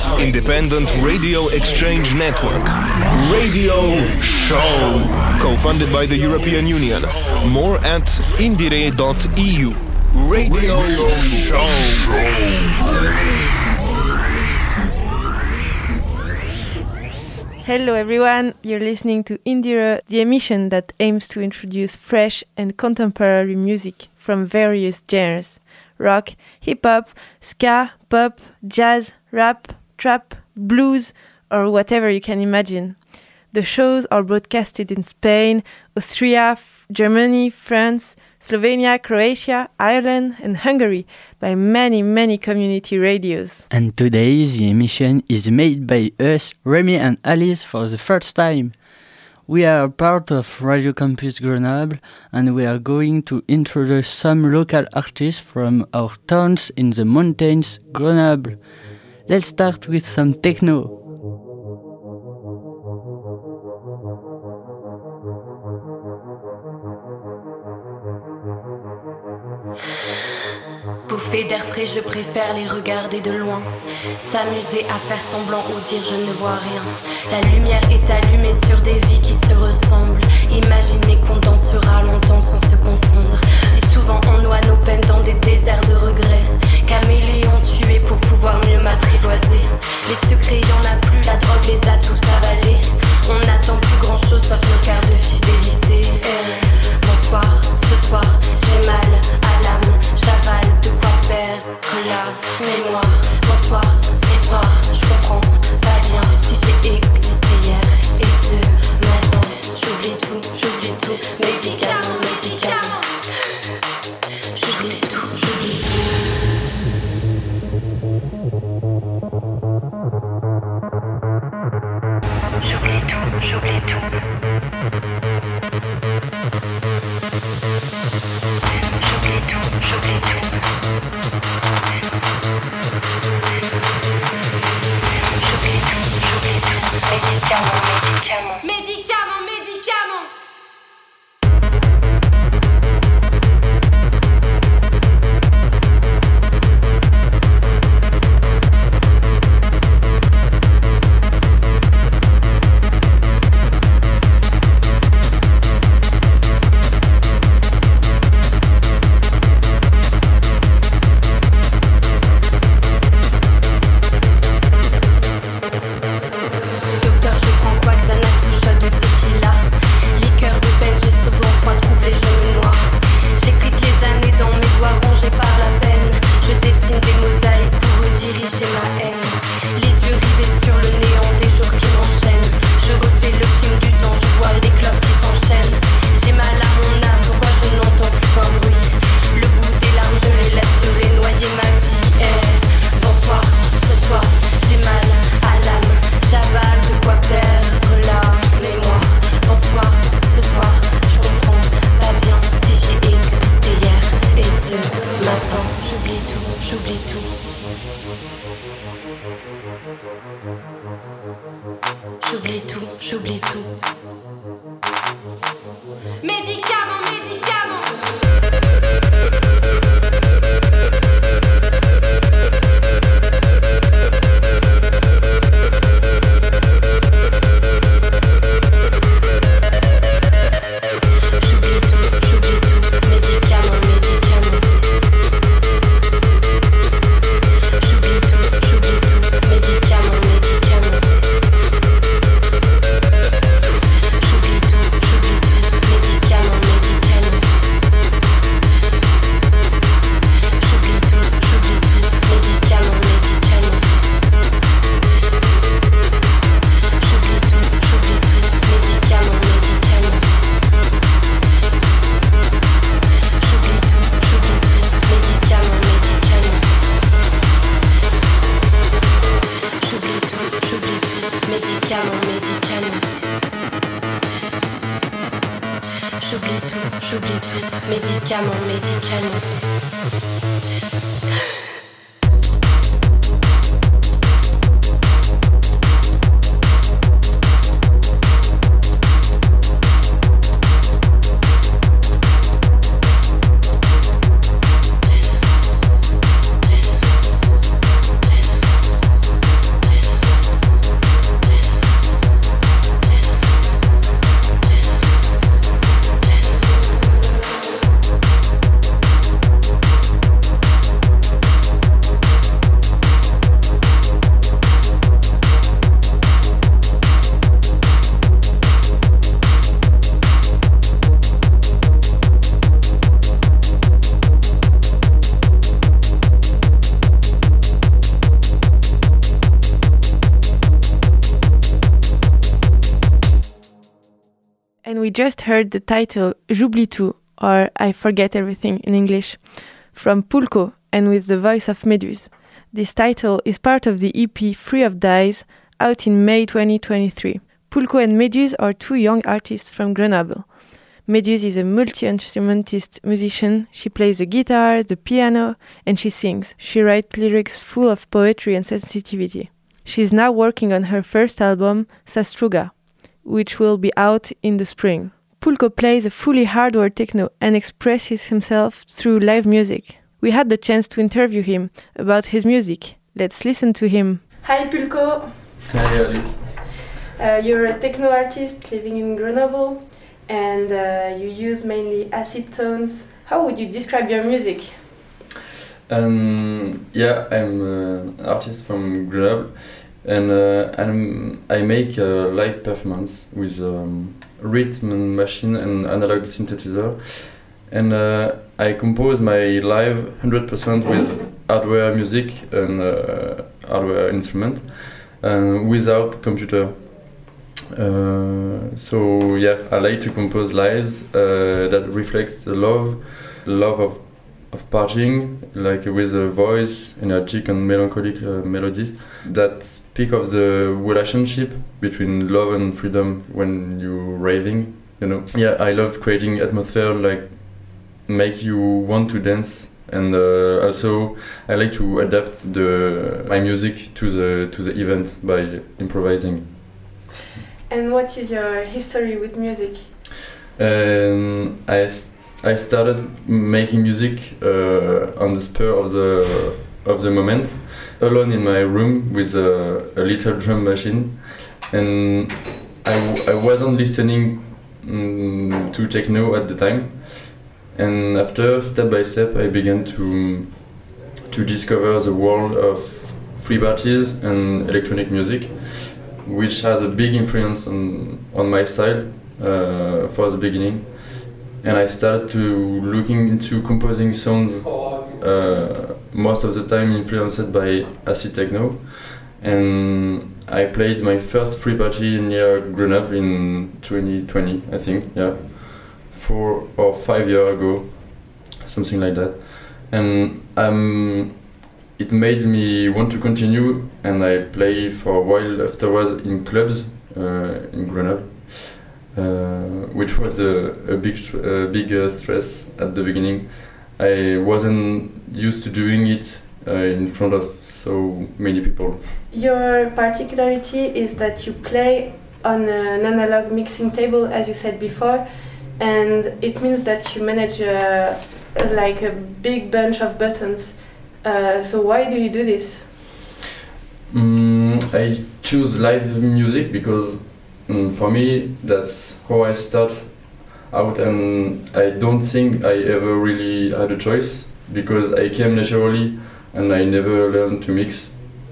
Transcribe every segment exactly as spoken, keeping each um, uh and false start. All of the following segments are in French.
independent radio exchange network. Radio Show, co-funded by the European Union. More at indire dot e u. Radio, Radio Show. Hello everyone, you're listening to Indire, the emission that aims to introduce fresh and contemporary music from various genres: rock, hip-hop, ska, pop, jazz, rap, trap, blues, or whatever you can imagine. The shows are broadcasted in Spain, Austria, F- Germany, France, Slovenia, Croatia, Ireland, and Hungary by many, many community radios. And today the emission is made by us, Remy and Alice, for the first time. We are part of Radio Campus Grenoble, and we are going to introduce some local artists from our towns in the mountains, Grenoble. Let's start with some techno. Bouffées d'air frais, je préfère les regarder de loin. S'amuser à faire semblant ou dire je ne vois rien. La lumière est allumée sur des vies qui se ressemblent. Imaginez qu'on dansera longtemps sans se confondre. Si souvent on noie nos peines dans des déserts de regrets. Caméléons tués pour pouvoir mieux m'apprivoiser. Les secrets, y en a plus, la drogue les a tous avalés. On n'attend plus grand chose sauf nos cartes de fidélité. Et bonsoir, ce soir, j'ai mal à l'âme. J'avale de quoi perdre la mémoire. Bonsoir, ce soir, je comprends pas bien si j'ai existé hier et ce matin. J'oublie tout, j'oublie tout, médicaments, médicaments. J'oublie tout, j'oublie tout. J'oublie tout, j'oublie tout. J'oublie tout, j'oublie tout. J'oublie tout, j'oublie tout. Médicaments, médicaments. Médicaments, médicaments. J'oublie tout, j'oublie tout, médicaments, médicaments. we just heard the title J'oublie tout, or I Forget Everything in English, from Pulco and with the voice of Méduse. This title is part of the E P Free of Dyes, out in May twenty twenty-three. Pulco and Méduse are two young artists from Grenoble. Méduse is a multi-instrumentist musician. She plays the guitar, the piano, and she sings. She writes lyrics full of poetry and sensitivity. She is now working on her first album, Sastruga, which will be out in the spring. Pulco plays a fully hardware techno and expresses himself through live music. We had the chance to interview him about his music. Let's listen to him. Hi Pulco! Hi Alice. Uh, you're a techno artist living in Grenoble, and uh, you use mainly acid tones. How would you describe your music? Um, yeah, I'm uh, an artist from Grenoble, and uh, I'm, I make a live performance with um, rhythm machine and analog synthesizer, and uh, I compose my live one hundred percent with hardware music and uh, hardware instrument, uh, without computer. Uh, so yeah, I like to compose lives uh, that reflects the love, love of of partying, like with a voice, energetic and melancholic uh, melody that speak of the relationship between love and freedom when you're raving. You know, yeah, I love creating atmosphere like make you want to dance, and uh, also I like to adapt the my music to the to the event by improvising. And what is your history with music? Um, I, st- I started making music uh, on the spur of the of the moment, alone in my room with a, a little drum machine, and I, w- I wasn't listening um, to techno at the time. And after, step by step, I began to to discover the world of free parties and electronic music, which had a big influence on on my style uh, for the beginning. And I started to looking into composing songs, uh, most of the time influenced by acid techno. And I played my first free party near Grenoble in twenty twenty, I think, yeah, four or five years ago, something like that. And um, it made me want to continue, and I play for a while afterward in clubs uh, in Grenoble, uh, which was a, a big, a big uh, stress at the beginning. I wasn't used to doing it uh, in front of so many people. Your particularity is that you play on an analog mixing table, as you said before, and it means that you manage a, like a big bunch of buttons. Uh, so why do you do this? Mm, I choose live music because mm, for me that's how I start out, and I don't think I ever really had a choice because I came naturally and I never learned to mix,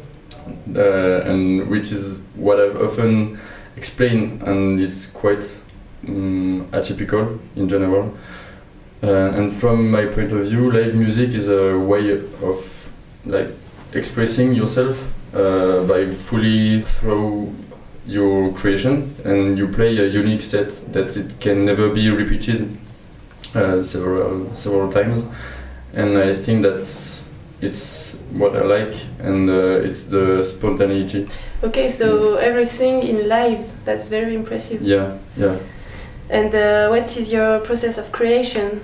uh, and which is what I've often explained, and it's quite mm, atypical in general. Uh, and from my point of view, live music is a way of like expressing yourself uh, by fully through your creation, and you play a unique set that it can never be repeated uh, several several times. And I think that's it's what I like, and uh, it's the spontaneity. Okay, so mm. everything in live, that's very impressive. Yeah, yeah. And uh, what is your process of creation?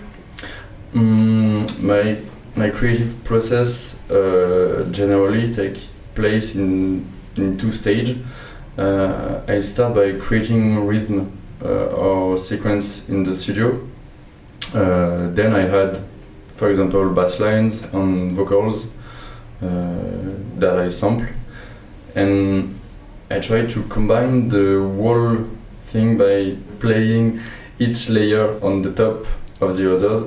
Mm, my my creative process uh, generally takes place in in two stages. Uh, I start by creating rhythm uh, or sequence in the studio. Uh, then I had, for example, bass lines and vocals uh, that I sample, and I try to combine the whole thing by playing each layer on the top of the others.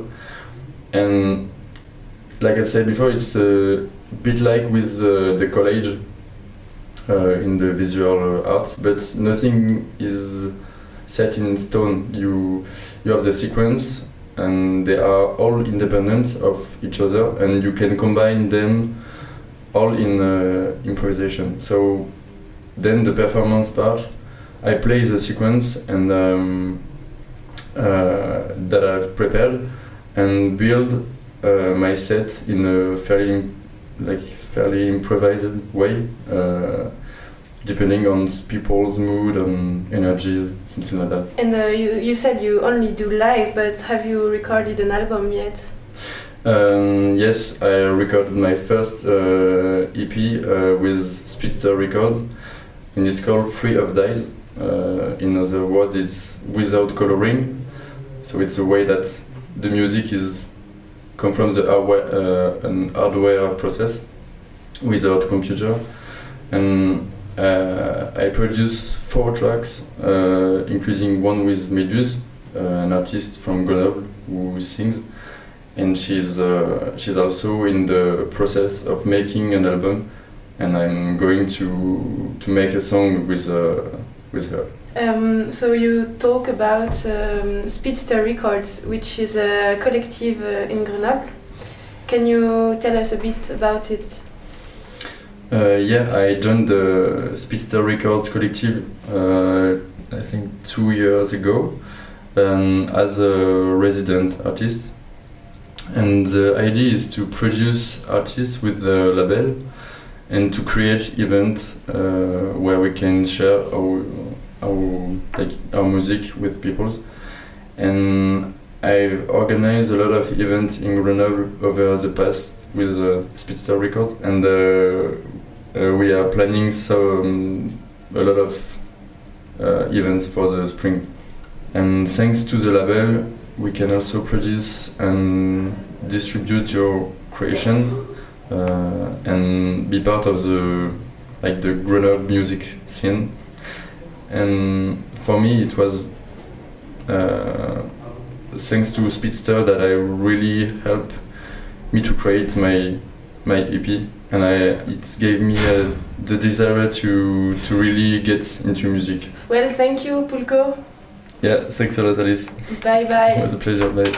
And like I said before, it's a bit like with uh, the collage uh, in the visual arts, but nothing is set in stone. You you have the sequence, and they are all independent of each other, and you can combine them all in uh, improvisation. So then the performance part, I play the sequence, and um, uh, that I've prepared and build uh, my set in a fairly like fairly improvised way, uh, depending on people's mood and energy, something like that. And uh, you, you said you only do live, but have you recorded an album yet? Um, yes, I recorded my first uh, E P uh, with Speedster Records, and it's called Free of Dyes. Uh, in other words, it's without coloring, so it's a way that the music is come from the hardware, uh, an hardware process without computer. And uh, I produce four tracks, uh, including one with Meduse, uh, an artist from Grenoble who sings. And she's uh, she's also in the process of making an album, and I'm going to to make a song with uh, with her. Um, so you talk about um, Speedster Records, which is a collective uh, in Grenoble. Can you tell us a bit about it? Uh, yeah, I joined the Speedster Records collective uh, I think two years ago um, as a resident artist. And the idea is to produce artists with the label and to create events uh, where we can share our, our, like, our music with people. And I've organized a lot of events in Grenoble over the past with uh, Speedster Records, and uh, uh, we are planning some a lot of uh, events for the spring. And thanks to the label, we can also produce and distribute your creation uh, and be part of the like the Grenoble music scene. And for me, it was uh, thanks to Speedster that I really helped me to create my my E P, and I it gave me uh, the desire to to really get into music. Well, thank you, Pulko. Yeah, thanks a lot, Alice. Bye bye. It was a pleasure. Bye.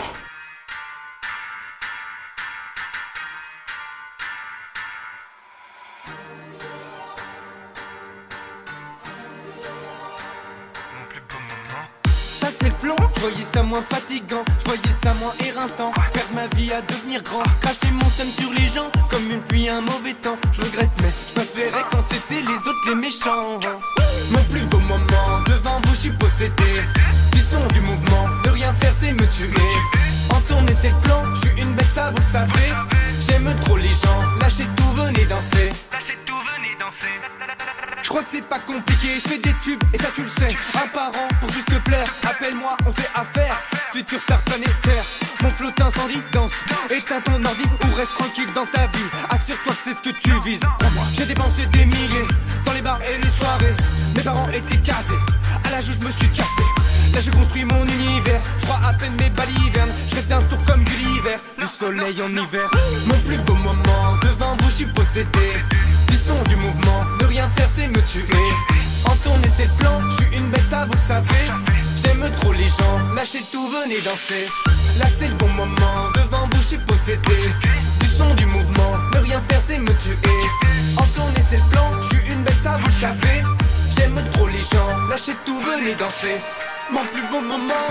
Ça c'est le plomb, je voyais ça moins fatigant, je voyais ça moins éreintant. Perdre ma vie à devenir grand, cracher mon seum sur les gens comme une pluie un mauvais temps. Je regrette mais je préférais quand c'était les autres les méchants. Mon plus beau moment, devant vous je suis possédé du son du mouvement, ne rien faire c'est me tuer. En tournée c'est le plan, je suis une bête ça vous le savez. J'aime trop les gens, lâchez tout venez danser. Lâchez tout venez danser. Je crois que c'est pas compliqué, je fais des tubes et ça tu le sais. Un par an pour juste te plaire, appelle-moi, on fait affaire. Futur star planétaire, mon flot incendie danse. Éteins ton ordi ou reste tranquille dans ta vie. Assure-toi que c'est ce que tu vises. J'ai dépensé des milliers dans les bars et les soirées. Mes parents étaient casés, à l'âge où je me suis cassé. Là je construis mon univers, je crois à peine mes balivernes. Je rêve d'un tour comme Gulliver, du soleil en hiver. Mon plus beau moment, devant vous je suis possédé du son du mouvement, ne rien faire c'est me tuer. En tournée c'est le plan, je suis une bête ça vous le savez. J'aime trop les gens, lâchez tout venez danser. Là c'est le bon moment, devant vous je suis possédé du son du mouvement, ne rien faire c'est me tuer. En tournée c'est le plan, je suis une bête ça vous le savez. J'aime trop les gens, lâchez tout venez danser. Mon plus beau moment,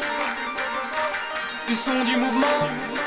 du son du mouvement.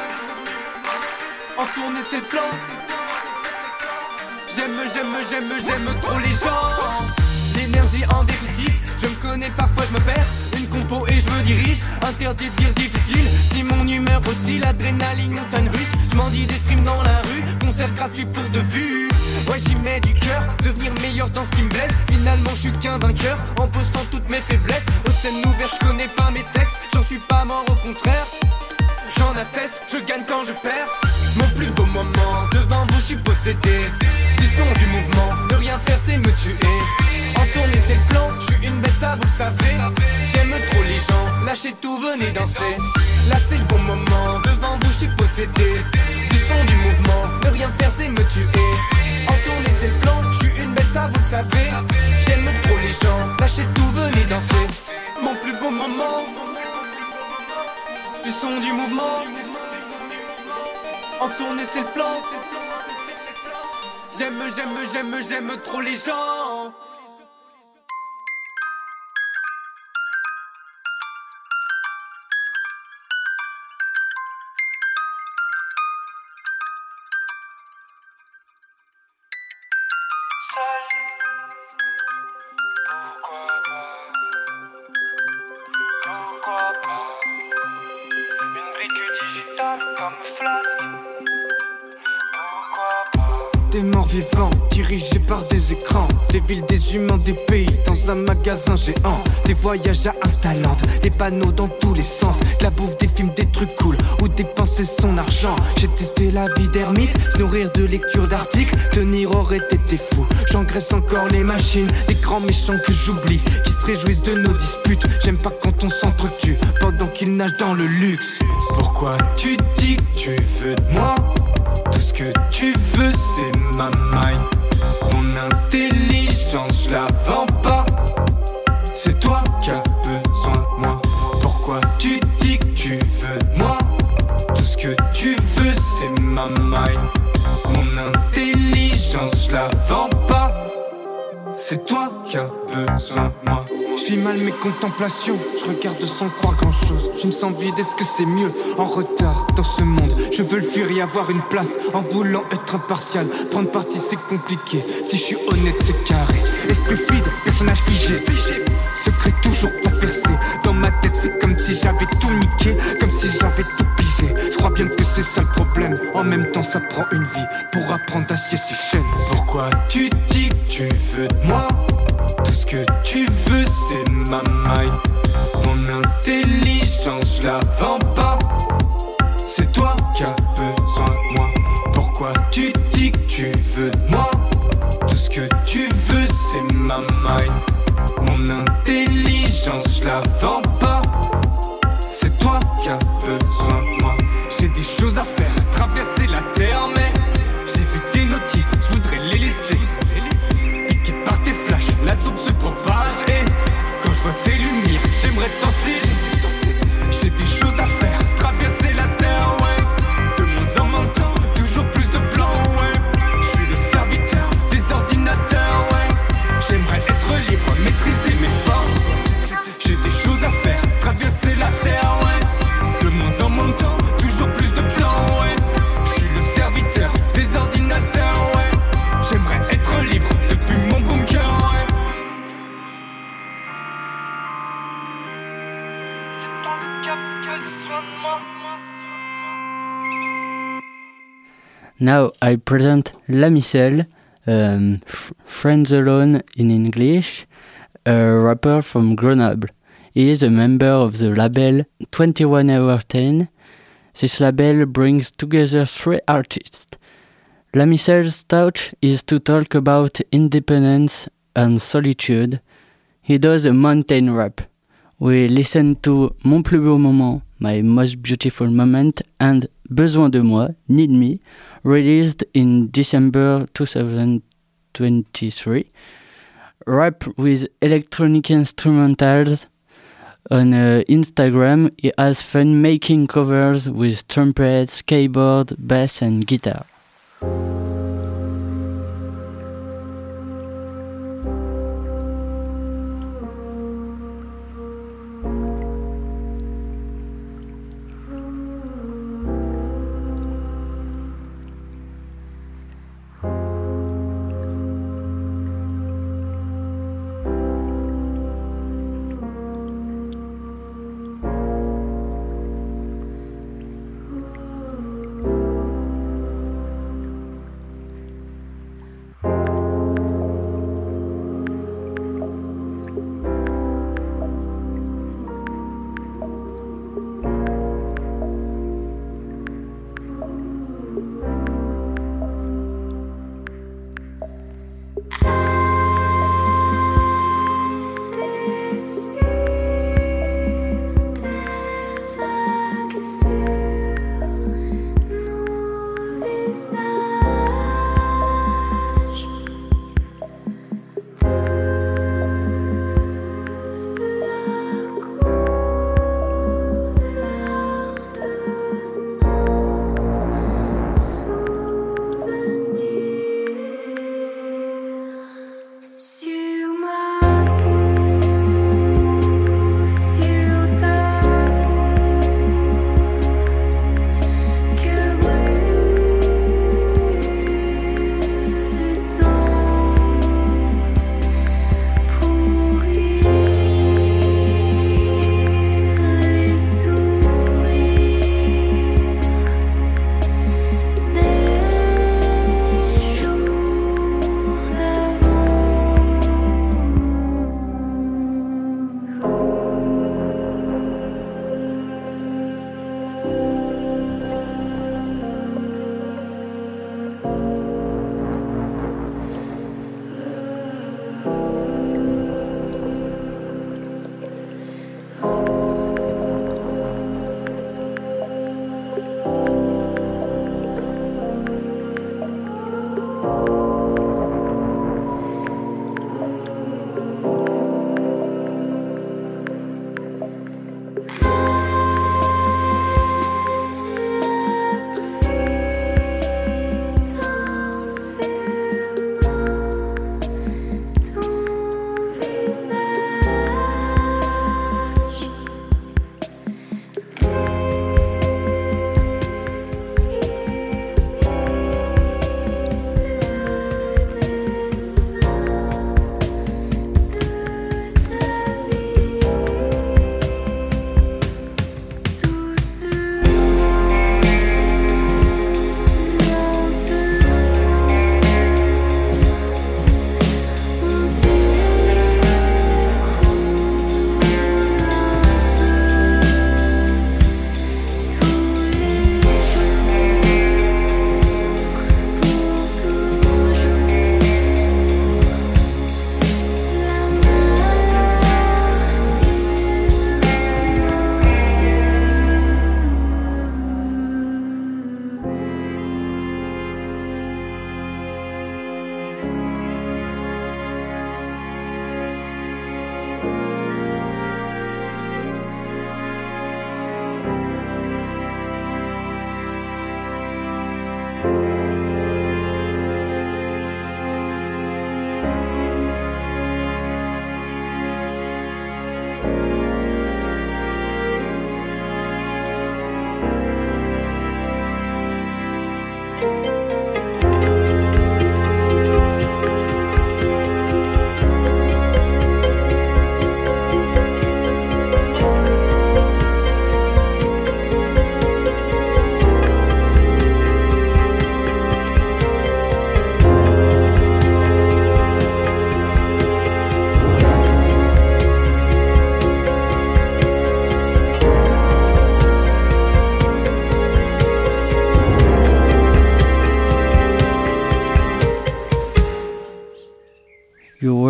En tournée c'est le plan. J'aime, j'aime, j'aime, j'aime trop les gens. L'énergie en déficit, je me connais parfois je me perds. Une compo et je me dirige, interdit de dire difficile. Si mon humeur aussi, l'adrénaline montagne russe. Je m'en dis des streams dans la rue, concert gratuit pour de vues. Ouais j'y mets du cœur, devenir meilleur dans ce qui me blesse. Finalement je suis qu'un vainqueur, en postant toutes mes faiblesses. Aux scènes ouvertes je connais pas mes textes, j'en suis pas mort au contraire. J'en atteste, je gagne quand je perds. Mon plus beau moment, devant vous je suis possédé du son du mouvement, ne rien faire c'est me tuer. En tournée c'est le plan, je suis une bête ça vous le savez. J'aime trop les gens, lâchez tout venez danser. Là c'est le bon moment, devant vous je suis possédé du son du mouvement, ne rien faire c'est me tuer. En tournée c'est le plan, je suis une bête ça vous le savez. J'aime trop les gens, lâchez tout venez danser. Mon plus beau moment, du son du mouvement. En tournée c'est le plan. J'aime, j'aime, j'aime, j'aime trop les gens. cristal comme flash. Des morts vivants, dirigés par des écrans. Des villes, des humains, des pays, dans un magasin géant. Des voyages à Instalande, des panneaux dans tous les sens. De la bouffe, des films, des trucs cool, où dépenser son argent. J'ai testé la vie d'ermite, se nourrir de lectures d'articles. Tenir aurait été fou, j'engraisse encore les machines. Les grands méchants que j'oublie, qui se réjouissent de nos disputes. J'aime pas quand on s'entretue, pendant qu'ils nagent dans le luxe. Pourquoi tu dis que tu veux de moi? Tout ce que tu veux c'est ma mind. Mon intelligence je la vends pas. C'est toi qui as besoin de moi. Pourquoi tu dis que tu veux de moi? Tout ce que tu veux c'est ma mind. Mon intelligence je la vends pas. C'est toi qui as besoin de moi. Je vis mal mes contemplations, je regarde sans croire grand chose. Je me sens vide, est-ce que c'est mieux? En retard dans ce monde, je veux le fuir et avoir une place. En voulant être impartial, prendre parti c'est compliqué. Si je suis honnête c'est carré. Esprit fluide, personnage figé. Secret toujours pas percé. Dans ma tête c'est comme si j'avais tout niqué, comme si j'avais tout pigé. Je crois bien que c'est ça le problème. En même temps ça prend une vie pour apprendre à scier ses chaînes. Pourquoi tu dis que tu veux de moi? Tout ce que tu veux c'est ma mind. Mon intelligence je la vends pas. C'est toi qui as besoin de moi. Pourquoi tu dis que tu veux de moi? Tout ce que tu veux c'est ma mind. Mon intelligence je la vends pas. C'est toi qui as besoin de moi. J'ai des choses à faire, traverser la terre mais j'ai vu des notifs, je voudrais les laisser. Piqué par tes flashs, la dope se propage. Et quand je vois tes lumières, j'aimerais danser. J'ai des choses à faire, traverser la terre, ouais. De moins en moins de temps, toujours plus de plans, ouais. Je suis le serviteur des ordinateurs, ouais. J'aimerais être libre, maîtriser mes forces. J'ai des choses à faire, traverser la terre, ouais. De moins en moins de temps, toujours plus de plans, ouais. Je suis le serviteur des ordinateurs, ouais. J'aimerais être libre depuis mon bunker, ouais. C'est dans le cap que soin de moi. Now I present Lamisel, um, F- Friends Alone in English, a rapper from Grenoble. He is a member of the label twenty-one hour ten. This label brings together three artists. Lamisel's touch is to talk about independence and solitude. He does a mountain rap. We listen to Mon plus beau moment, My most beautiful moment, and Besoin de moi, Need Me, released in December twenty twenty-three. Rap with electronic instrumentals. On uh, Instagram, he has fun making covers with trumpets, keyboard, bass and guitar.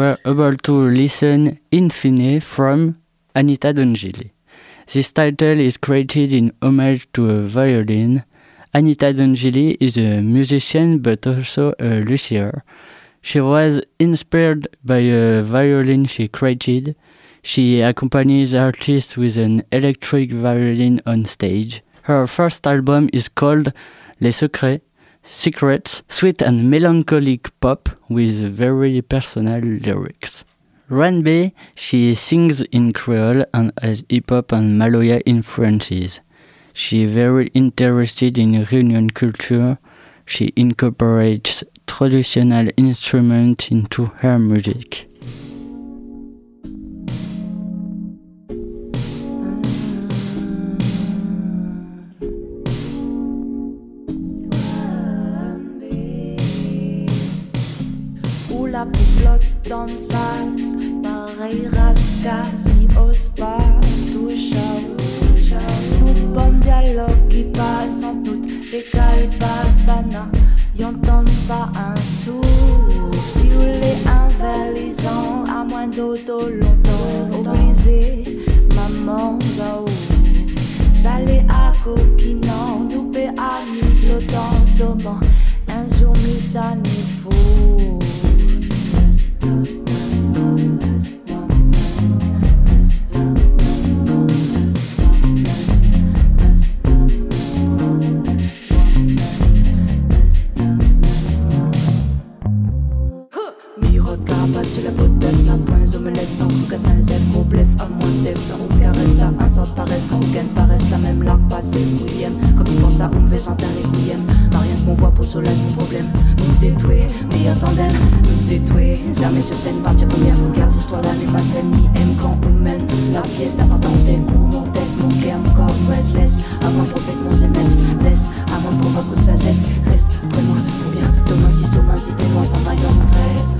were about to listen Infine from Anita Dongili. This title is created in homage to a violin. Anita Dongili is a musician but also a luthier. She was inspired by a violin she created. She accompanies artists with an electric violin on stage. Her first album is called Les Secrets, Secrets, sweet and melancholic pop with very personal lyrics. Renbe, she sings in Creole and has hip-hop and Maloya influences. She is very interested in Reunion culture. She incorporates traditional instruments into her music. La flotte dans le sas, pareil rascasse, qui ose pas toucher. Toute bonne dialogue qui passe, en doute, des calpas, bana, y'entendent pas un souffle. Si vous les invalidant, à moins d'auto longtemps, obligé, maman, zao. Salé à coquinant, doupé à mise l'autant, saumon, un jour mis ça n'est fou. Sur la peau de bœuf, ma pointe, omelette sans coucassin, zèbre, gros blef, à moins de dev, sans on caresse ça, un sort paresse, quand on gagne paraisse, la même largue passée, couillem, comme il pense à on me fait sans un requiem, pas rien qu'on voit pour soulage mon problème, nous détouer, meilleur tandem, nous détouer, jamais sur scène, partir combien faut car cette histoire-là n'est pas saine, ni aime quand on mène, la pièce, avance dans ses coups, mon tête, mon cœur, mon corps, reste, laisse, à moi prophète, mon zénès, laisse, à moi pour beaucoup de sagesse, reste, prends-moi pour bien, demain si sur main, si t'es loin, ça vaille dans mon tresse.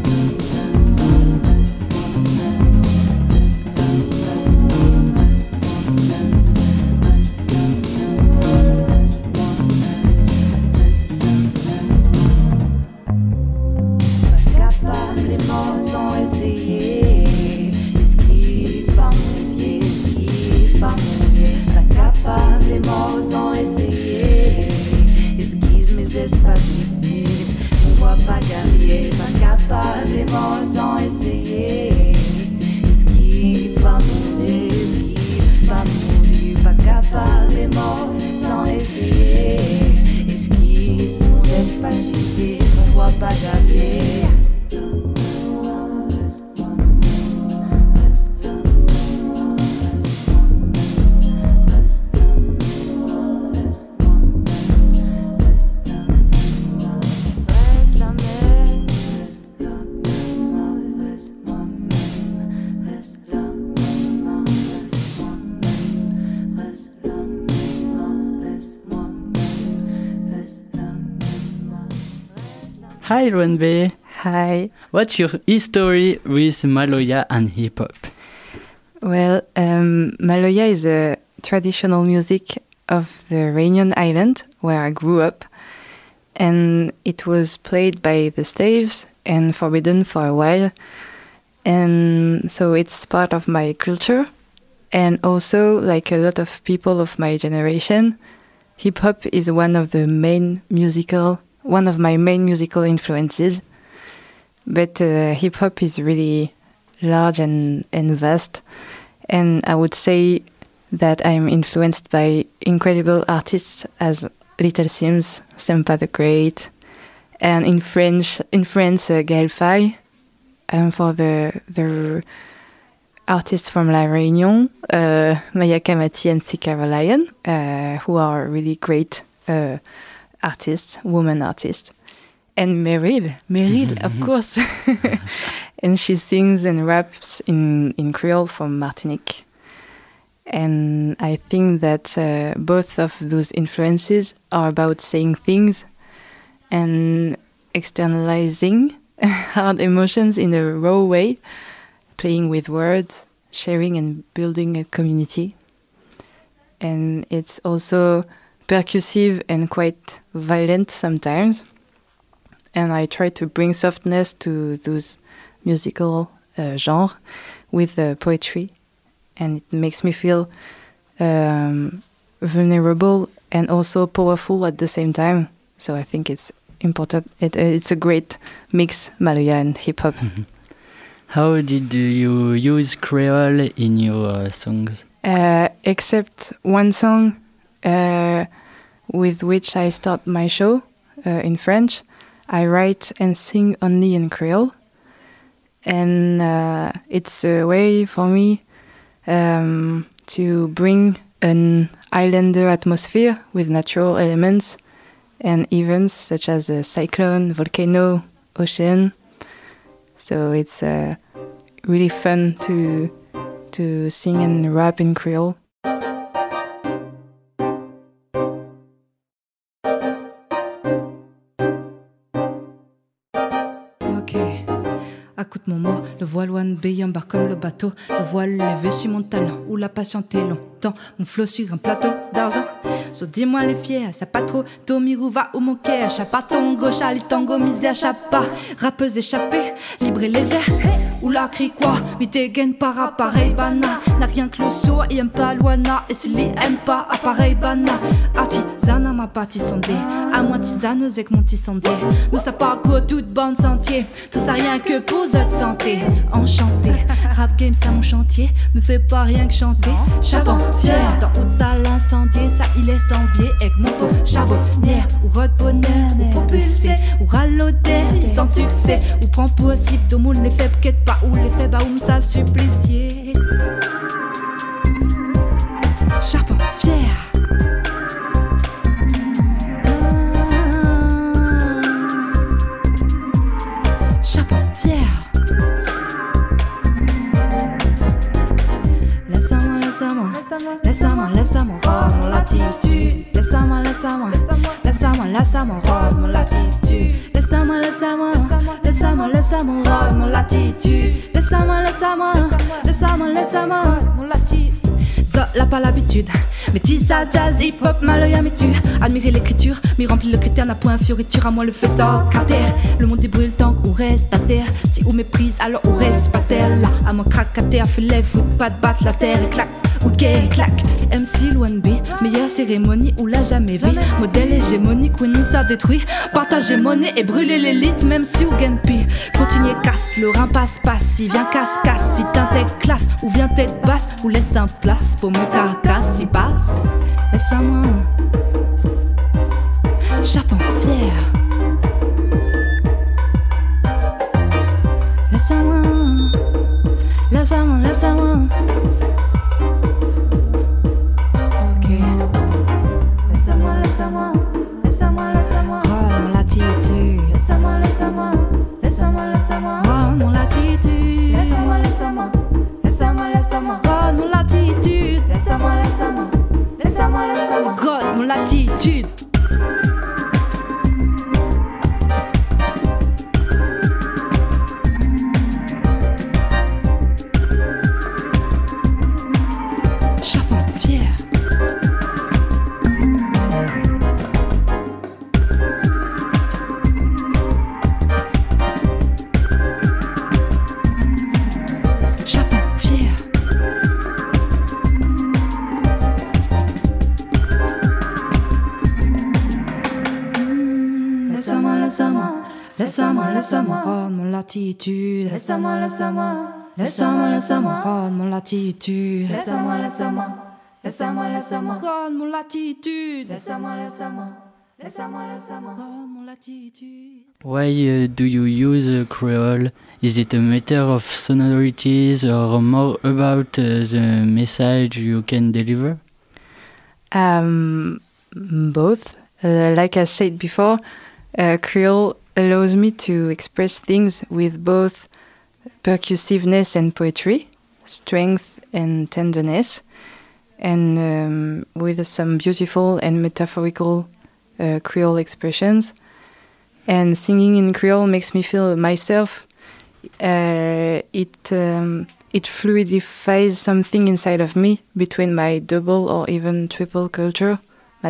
Hi Renbe. Hi. What's your history with Maloya and hip hop? Well, um, Maloya is a traditional music of the Reunion Island where I grew up, and it was played by the slaves and forbidden for a while, and so it's part of my culture. And also, like a lot of people of my generation, hip hop is one of the main musical one of my main musical influences. But uh, hip-hop is really large and, and vast. And I would say that I'm influenced by incredible artists as Little Sims, Sempa the Great, and in French, in France, uh, Gaël Faye, and for the the artists from La Réunion, uh, Maya Kamati and Sikara Lion, uh, who are really great uh, artists, woman artists. And Meryl, Meryl, of course. And she sings and raps in, in Creole from Martinique. And I think that uh, both of those influences are about saying things and externalizing hard emotions in a raw way, playing with words, sharing and building a community. And it's also percussive and quite violent sometimes. And I try to bring softness to those musical uh, genre with uh, poetry, and it makes me feel um, vulnerable and also powerful at the same time. So I think it's important. It, it's a great mix, Maloya and hip hop. How did you use Creole in your uh, songs? Uh, except one song uh, with which I start my show uh, in French, I write and sing only in Creole. And uh, it's a way for me um, to bring an islander atmosphere with natural elements and events such as a cyclone, volcano, ocean. So it's uh, really fun to to sing and rap in Creole. Écoute mon mot, le voile one B embarque comme le bateau. Le voile levé sur mon talent, où la patienté longtemps. Mon flot sur un plateau d'argent. So dis-moi les fiers, ça pas trop. Tomiru va ou moquer, chapatongo, chalitango, misère, chapa. Rappeuse échappée, libre et légère. Ou la crie quoi, mitegen para pareil bana. N'a rien que le sourd, et aime pas loana. Et s'il aime pas, appareil bana. Artisana, ma partie sondée. À moi tisane, zek mon tissandier. Nous ça pas quoi, toute bande sentier. Tout ça rien que pour votre santé. Enchanté, rap game ça mon chantier. Me fait pas rien que chanter. Charbon, fier, dans haute salle incendiée. Ça il est envié, avec mon pot charbonnière. Ou rod bonheur, ou propulsé. Ou ralodé, sans succès. Ou prend possible, de monde les faibles, quête pas. Ou les faibles, ou ça supplicié. Charbon, fier. Laisse-moi, laisse-moi rendre mon latitude. Laisse-moi, laisse-moi, laisse-moi, laisse-moi rendre mon latitude. Laisse-moi, laisse-moi, laisse-moi, laisse-moi rendre mon latitude. Laisse-moi, laisse-moi, laisse-moi, laisse-moi mon latitude. Là pas l'habitude, mais dis ça, jazz, hip hop, Maloya, mais tu admirer l'écriture, m'y remplir le critère, n'a point fioriture, à moi le fait ça, cratère. Le monde débrouille le temps où reste à terre. Si ou méprise, alors où reste pas terre. Là, à moi craque à terre, fais les foot, pas de battre la terre et claque. Ok, clac, M C, Luan B, meilleure cérémonie où l'a jamais vu. Modèle hégémonique où nous ça détruit. Partager monnaie et brûler l'élite, même si ou gagne pi. Continuez casse, le rein passe, passe. Si vient casse, casse, si t'intègres classe, ou vient tête basse, ou laisse un place pour mon carcasse, si passe. Laisse-moi, chapon fier. Laisse-moi, laisse-moi, laisse-moi. Laisse-moi, laisse-moi, laisse-moi, rendre mon latitude. Laisse-moi, laisse-moi, laisse-moi, laisse-moi, rendre mon latitude. Laisse-moi, laisse-moi, laisse-moi, laisse-moi, rendre mon latitude. Laisse-moi, laisse-moi, laisse-moi, laisse-moi, rendre mon latitude. Laisse-moi, laisse-moi, rendre mon latitude. Laisse-moi, laisse-moi, laisse-moi, laisse-moi, rendre mon latitude. Laisse-moi, laisse-moi, laisse-moi, laisse-moi, rendre mon latitude. Laisse-moi, laisse-moi, laisse-moi, laisse-moi, rendre mon latitude. Why uh, do you use uh, Creole? Is it a matter of sonorities or more about uh, the message you can deliver? Um, both. Uh, like I said before, uh, Creole allows me to express things with both percussiveness and poetry, strength and tenderness, and um, with some beautiful and metaphorical uh, Creole expressions. And singing in Creole makes me feel myself. Uh, it um, it fluidifies something inside of me between my double or even triple culture,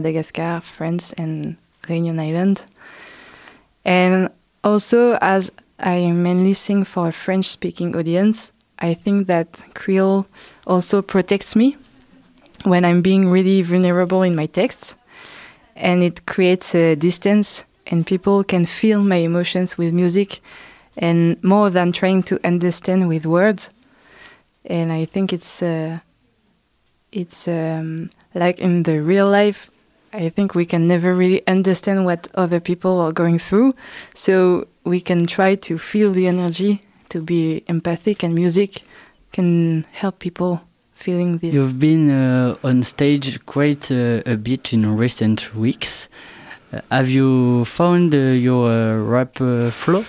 Madagascar, France, and Réunion Island. And also, as I mainly sing for a French-speaking audience, I think that Creole also protects me when I'm being really vulnerable in my texts, and it creates a distance, and people can feel my emotions with music, and more than trying to understand with words. And I think it's uh, it's um, like in the real life, I think we can never really understand what other people are going through, so we can try to feel the energy, to be empathic, and music can help people feeling this. You've been uh, on stage quite uh, a bit in recent weeks. Uh, have you found uh, your uh, rap uh, flow?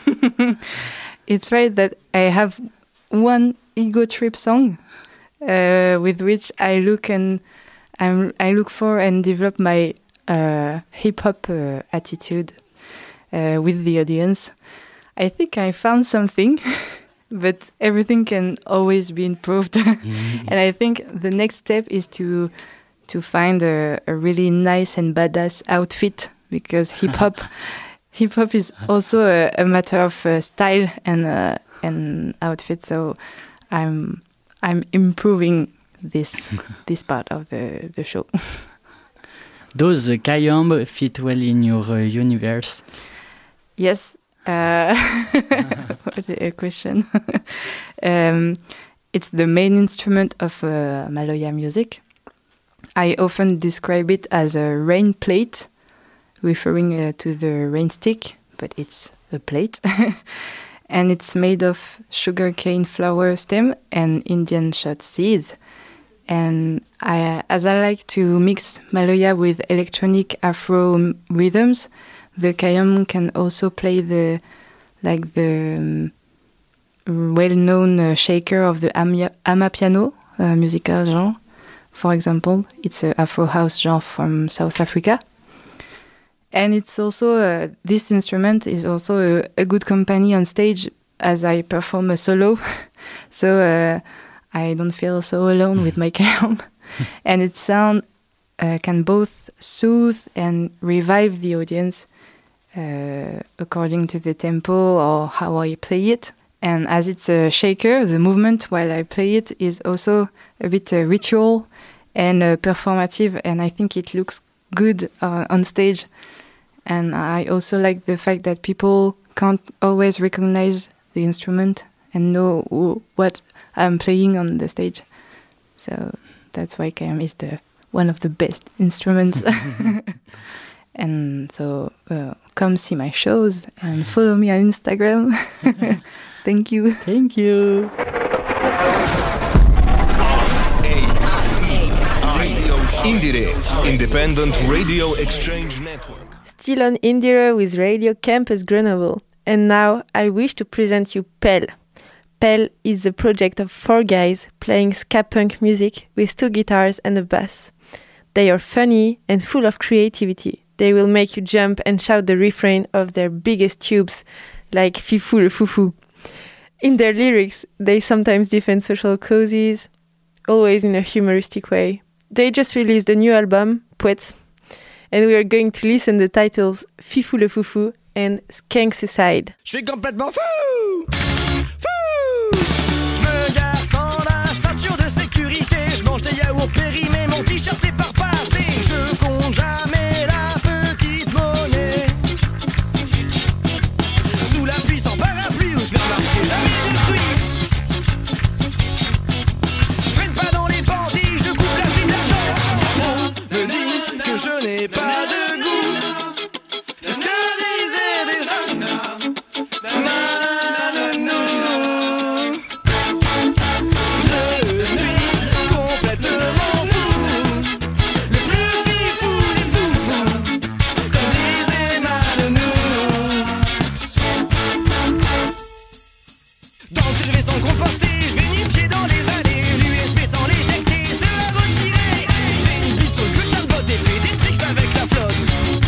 It's right that I have one ego trip song uh, with which I look and I'm, I look for and develop my uh, hip hop uh, attitude uh, with the audience. I think I found something, but everything can always be improved. Mm-hmm. And I think the next step is to to find a, a really nice and badass outfit, because hip hop hip hop is also a, a matter of uh, style and uh, and outfit. So I'm I'm improving this this part of the the show. Does uh, Kayamb fit well in your uh, universe? Yes. Uh, what a question. um, it's the main instrument of uh, Maloya music. I often describe it as a rain plate, referring uh, to the rain stick, but it's a plate. And it's made of sugarcane flower stem and Indian shot seeds. And I, as I like to mix Maloya with electronic Afro rhythms, the Kayamb can also play the like the um, well-known uh, shaker of the Amia, Amapiano uh, musical genre. For example, it's an Afro house genre from South Africa. And it's also, uh, this instrument is also a, a good company on stage as I perform a solo. So uh, I don't feel so alone with my Kayamb. And its sound uh, can both soothe and revive the audience uh, according to the tempo or how I play it. And as it's a shaker, the movement while I play it is also a bit uh, ritual and uh, performative, and I think it looks good uh, on stage. And I also like the fact that people can't always recognize the instrument and know who, what I'm playing on the stage. So that's why Kayamb is the one of the best instruments. And so uh, come see my shows and follow me on Instagram. Thank you. Thank you. Indire, Independent Radio Exchange Network. Still on Indire with Radio Campus Grenoble. And now I wish to present you Pel. Pel is a project of four guys playing ska punk music with two guitars and a bass. They are funny and full of creativity. They will make you jump and shout the refrain of their biggest tubes, like Fifou le Foufou. In their lyrics, they sometimes defend social causes, always in a humoristic way. They just released a new album, Poète, and we are going to listen the titles Fifou le Foufou and Skank Suicide. Je suis complètement fou! Fou! Je me gare sans la ceinture de sécurité. Je mange des yaourts périmés, mon t-shirt est parpassé. Je compte jamais la petite monnaie. Sous la pluie sans parapluie ou supermarché, jamais de fruits. Je freine pas dans les bandits, je coupe la file d'attente. On me dit que je n'ai pas de goût. C'est ce que disaient des jeunes. Je suis complètement fou, le plus fifou des foufous, comme disait Manonou. Donc je vais sans comporter, je vais ni pied dans les allées, l'U S B sans l'éjecter, se la retirer. Je fais une bite sur le bulletin de vote et fais des tricks avec la flotte.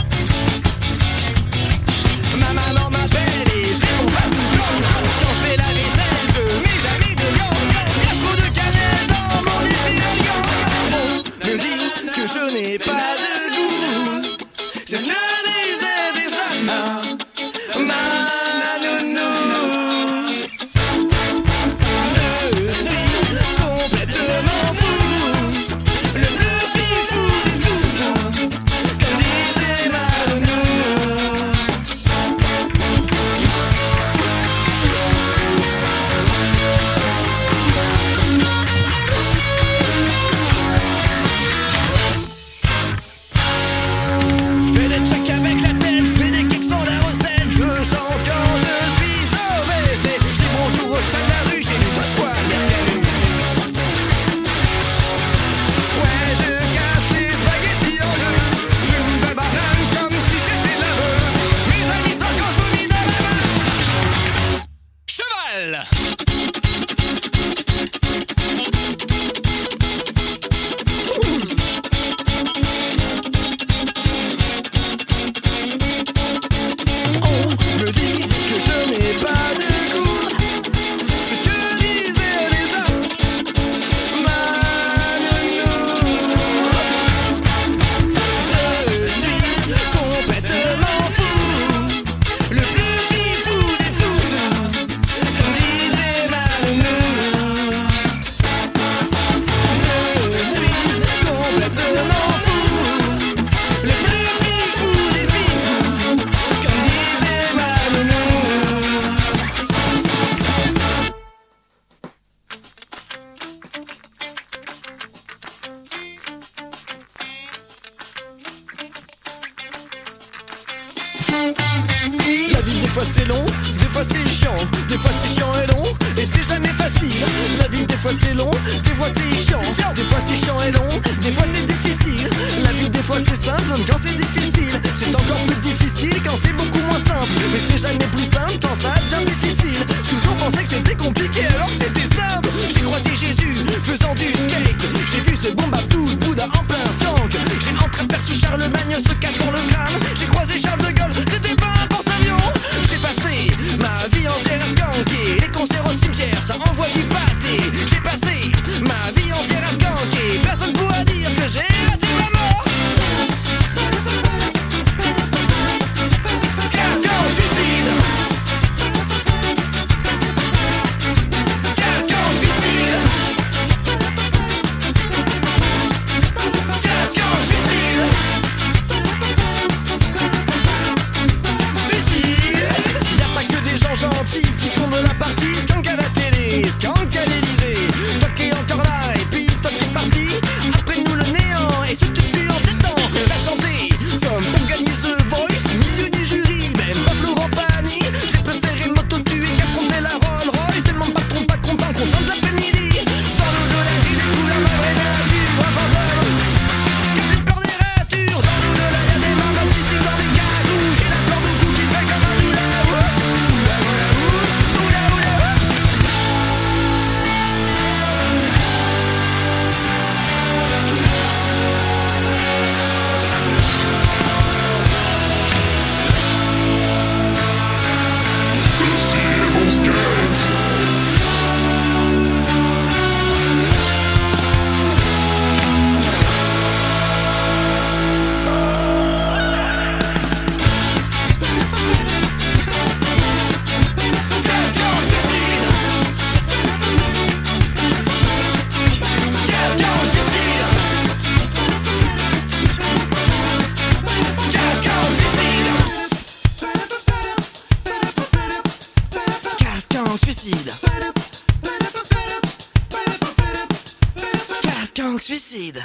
Ma maman m'appelle et je réponds pas tout le temps. Quand je fais la vaisselle, je mets jamais de gants. Y'a trop de cannelle dans mon effet élégant. On me dit que je n'ai pas de goût. C'est ce que disaient des jeunes. Ma nounou. fois c'est long, des fois c'est chiant, des fois c'est chiant et long, et c'est jamais facile. La vie des fois c'est long, des fois c'est chiant, des fois c'est chiant et long, des fois c'est difficile. La vie des fois c'est simple, quand c'est difficile. C'est encore plus difficile quand c'est beaucoup moins simple. Mais c'est jamais plus simple quand ça devient difficile. J'ai toujours pensé que c'était compliqué alors que c'était simple. J'ai croisé Jésus faisant du skate. J'ai vu ce bombe Abdou, Bouddha en plein skank. J'ai entreaperçu Charlemagne se cassant le crâne. J'ai croisé Charles de Gaulle, c'était pas un porte-avions. J'ai passé ma vie entière à skanker. Les concerts au cimetière, ça envoie du pâté. J'ai passé ma vie entière à skanker. Personne pourra dire que j'ai raté ma mort. Skank, suicide. Skank, suicide. Skank, suicide. Suicide. Y'a pas que des gens gentils qui sont de la partie. Skank à la télé, skank à l'Elysée. Toi qui es encore là et puis toi qui es parti. Après nous le néant et ce que tu en t'étends. T'as chanté comme pour gagner The Voice. Ni Dieu ni jury, même pas Florent Pagny. J'ai préféré m'auto-tuer qu'affronter la Rolls Royce. Demande pas trop pas content qu'on chante l'après-midi. Dans l'au-delà j'ai découvert ma vraie nature. Un fantôme qui a plus peur des ratures. Dans l'au-delà y'a des marmottes qui sifflent dans des cases où j'ai la corde au cou qui fait comme un oula. Oula oula oula oula. Skank suicide. Skank suicide.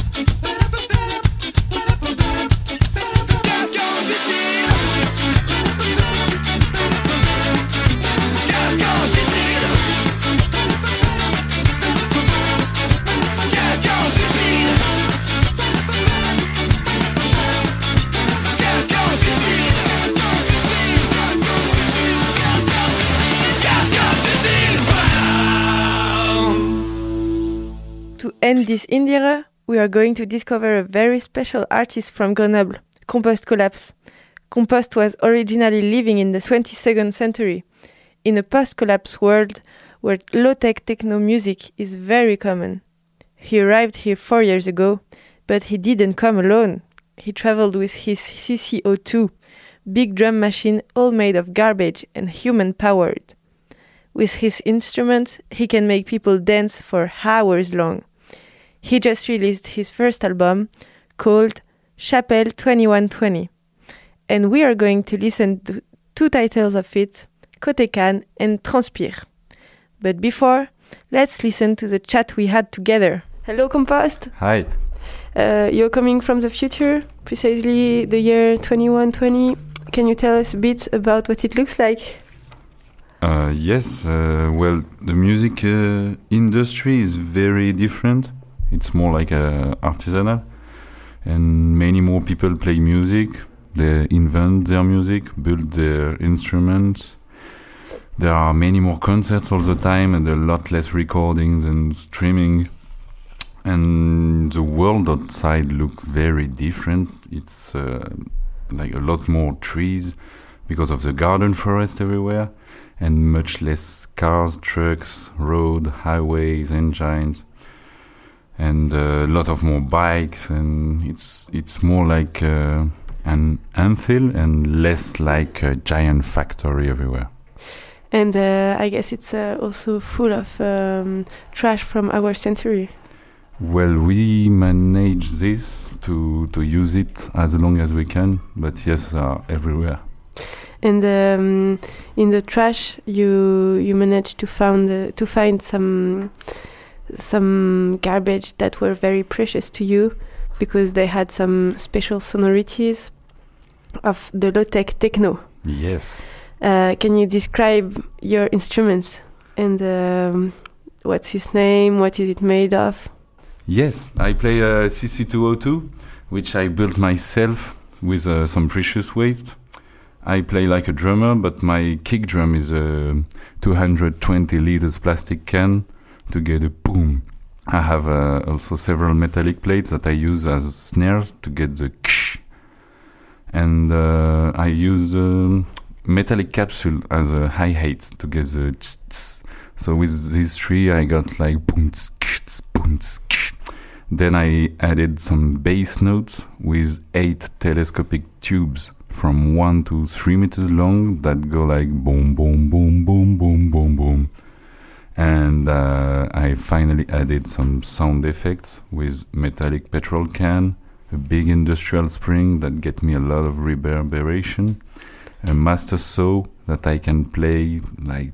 Skank suicide. Skank suicide. Skank suicide. Skank suicide. To end this Indira, we are going to discover a very special artist from Grenoble, Compost Collapse. Compost was originally living in the twenty-second century, in a post-collapse world where low-tech techno music is very common. He arrived here four years ago, but he didn't come alone. He traveled with his C C zero two, big drum machine all made of garbage and human-powered. With his instruments, he can make people dance for hours long. He just released his first album, called Chapelle twenty-one twenty. And we are going to listen to two titles of it, Côté Cannes and Transpire. But before, let's listen to the chat we had together. Hello, Compost. Hi. Uh, you're coming from the future, precisely the year twenty-one twenty. Can you tell us a bit about what it looks like? Uh, yes, uh, well, the music uh, industry is very different. It's more like uh, artisanal, and many more people play music. They invent their music, build their instruments. There are many more concerts all the time, and a lot less recordings and streaming. And the world outside look very different. It's uh, like a lot more trees because of the garden forest everywhere, and much less cars, trucks, road, highways, engines, and a lot of more bikes. And it's it's more like uh, an anthill and less like a giant factory everywhere. And uh, I guess it's uh, also full of um, trash from our century. Well, we manage this to to use it as long as we can, but yes, uh, everywhere. And um, in the trash, you you managed to found uh, to find some some garbage that were very precious to you, because they had some special sonorities of the low-tech techno. Yes. Uh, can you describe your instruments and um, what's his name? What is it made of? Yes, I play a C C two oh two, which I built myself with uh, some precious waste. I play like a drummer, but my kick drum is a two hundred twenty liters plastic can to get a boom. I have uh, also several metallic plates that I use as snares to get the ksh. And uh, I use um, metallic capsule as a hi-hat to get the tss, tss. So with these three I got like boom tss, tss, boom tss, tss. Then I added some bass notes with eight telescopic tubes from one to three meters long that go like boom, boom, boom, boom, boom, boom, boom. And uh, I finally added some sound effects with metallic petrol can, a big industrial spring that get me a lot of reverberation, a master saw that I can play like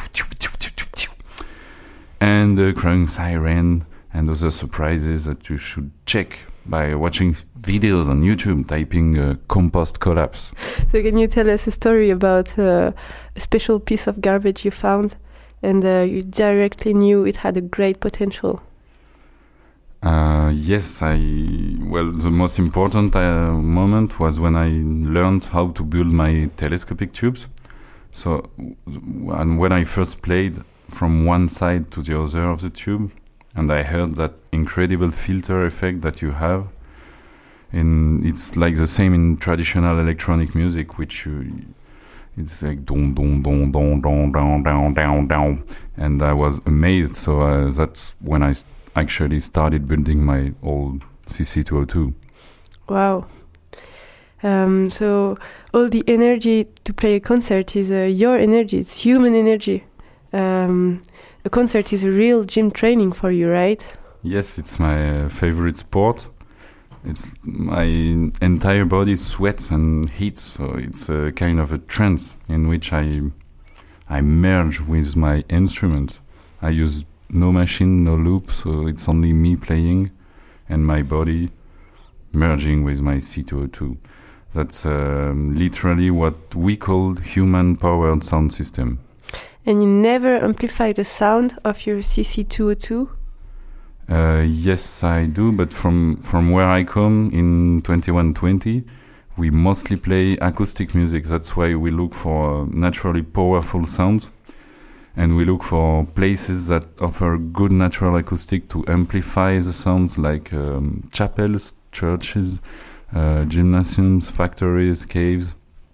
and a crying siren and other surprises that you should check by watching videos on YouTube, typing uh, compost collapse. So can you tell us a story about uh, a special piece of garbage you found and uh, you directly knew it had a great potential? Uh, yes, I well, the most important uh, moment was when I learned how to build my telescopic tubes. So, and when I first played from one side to the other of the tube, and I heard that incredible filter effect that you have. In it's like the same in traditional electronic music, which you, it's like don don don don don don don don don, and I was amazed. So uh, that's when I st- actually started building my old C C two oh two. Wow. Um, so all the energy to play a concert is uh, your energy. It's human energy. Um, a concert is a real gym training for you, right? Yes, it's my uh, favorite sport. It's my entire body sweats and heats, so it's a kind of a trance in which I I merge with my instrument. I use no machine, no loop, so it's only me playing and my body merging with my C two oh two. That's um, literally what we call human-powered sound system. And you never amplify the sound of your C C two oh two? Uh, yes, I do, but from, from where I come in twenty-one twenty, we mostly play acoustic music. That's why we look for naturally powerful sounds, and we look for places that offer good natural acoustic to amplify the sounds, like um, chapels, churches, uh, gymnasiums, factories, caves.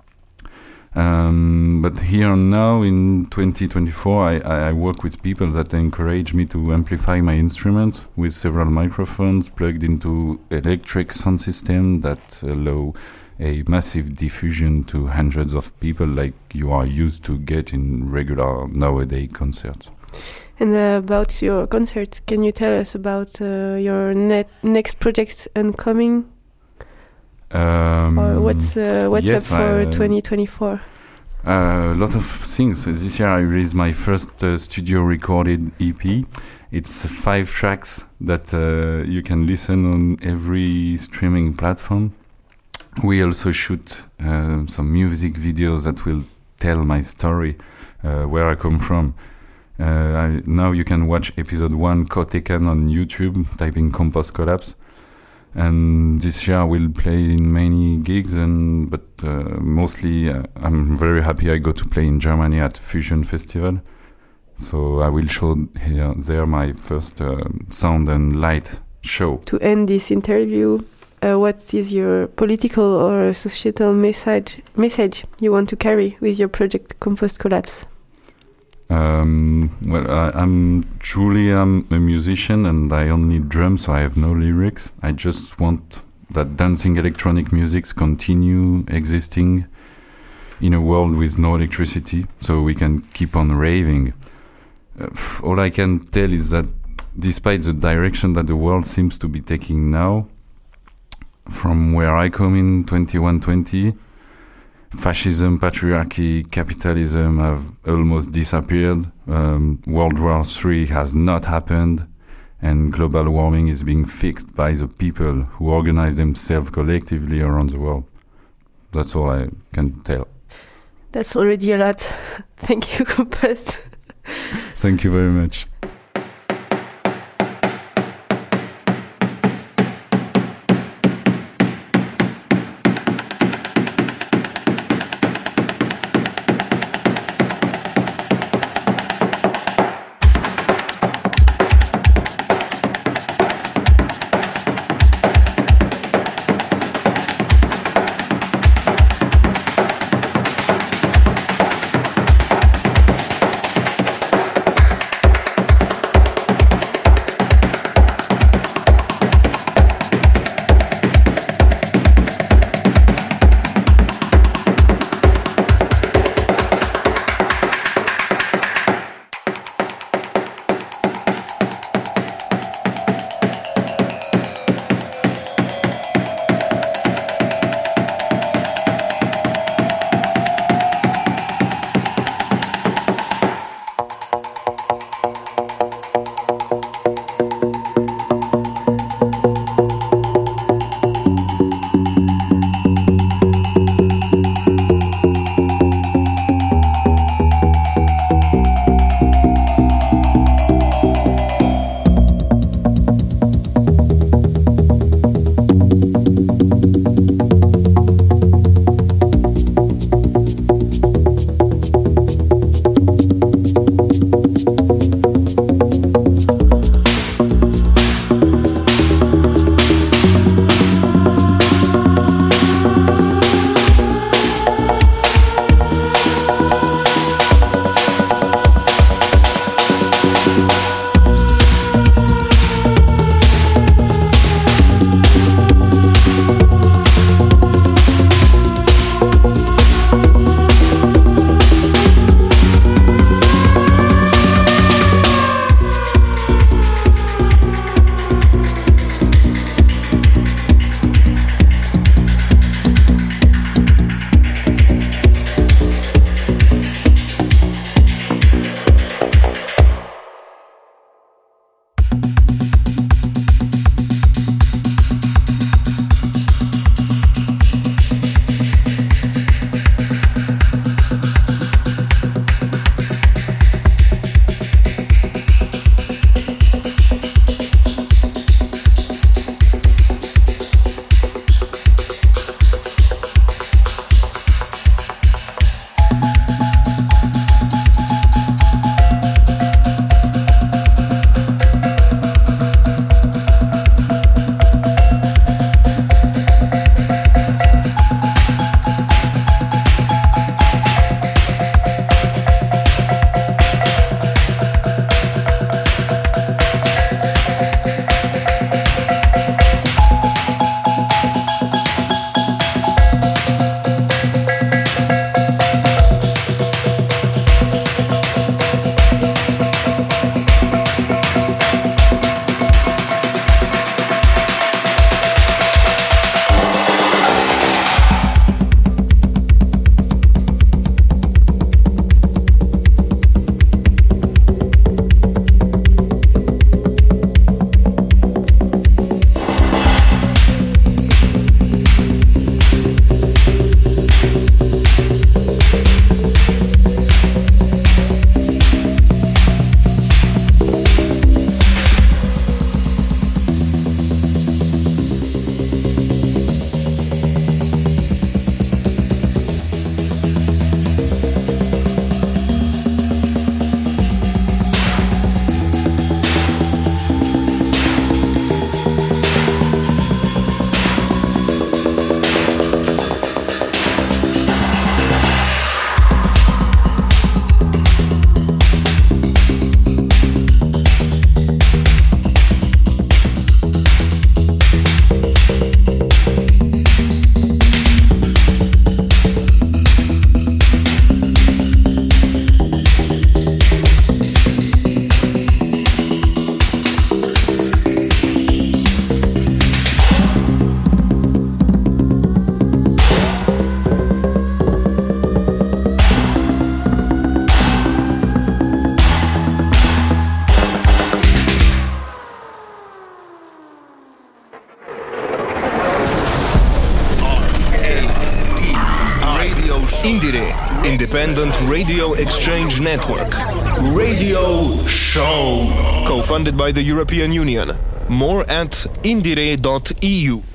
Um, but here now in twenty twenty-four, I, I work with people that encourage me to amplify my instruments with several microphones plugged into electric sound system that allow a massive diffusion to hundreds of people like you are used to get in regular nowadays concerts. And uh, about your concerts, can you tell us about uh, your net next projects upcoming? Um, or what's uh, what's yes, up for I, uh, twenty twenty-four? A lot of things. So this year I released my first uh, studio recorded E P. It's five tracks that uh, you can listen on every streaming platform. We also shoot uh, some music videos that will tell my story, uh, where I come from. Uh, I, now you can watch episode one Kotekan on YouTube, typing Compost Collapse. And this year I will play in many gigs, and but uh, mostly uh, I'm very happy I got to play in Germany at Fusion Festival. So I will show here there my first uh, sound and light show. To end this interview, uh, what is your political or societal message message you want to carry with your project Compost Collapse? Um, well, I, I'm truly I'm a musician and I only drum, so I have no lyrics. I just want that dancing electronic musics continue existing in a world with no electricity, so we can keep on raving. Uh, all I can tell is that despite the direction that the world seems to be taking now, from where I come in twenty-one twenty, fascism, patriarchy, capitalism have almost disappeared. Um, World War Three has not happened, and global warming is being fixed by the people who organize themselves collectively around the world. That's all I can tell. That's already a lot. Thank you, Compost. Thank you very much. independent radio exchange network. Radio Show, co-funded by the European Union. More at indire dot e u.